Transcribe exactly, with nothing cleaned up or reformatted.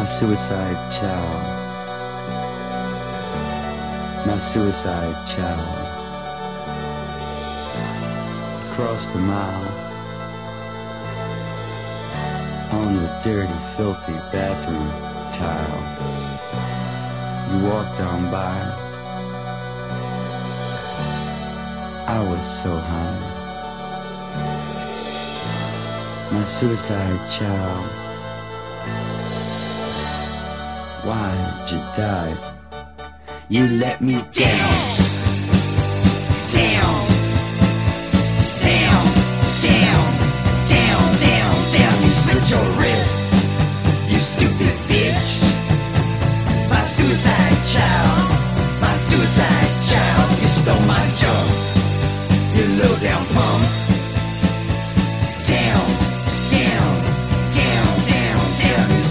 suicide child, my suicide child, across the mile, on the dirty, filthy bathroom tile, you walked on by, I was so high, my suicide child. Why did you die? You let me down, down, down, down, down, down, down. You slit your wrist, you stupid bitch. My suicide child, my suicide child. You stole my junk, you low down punk.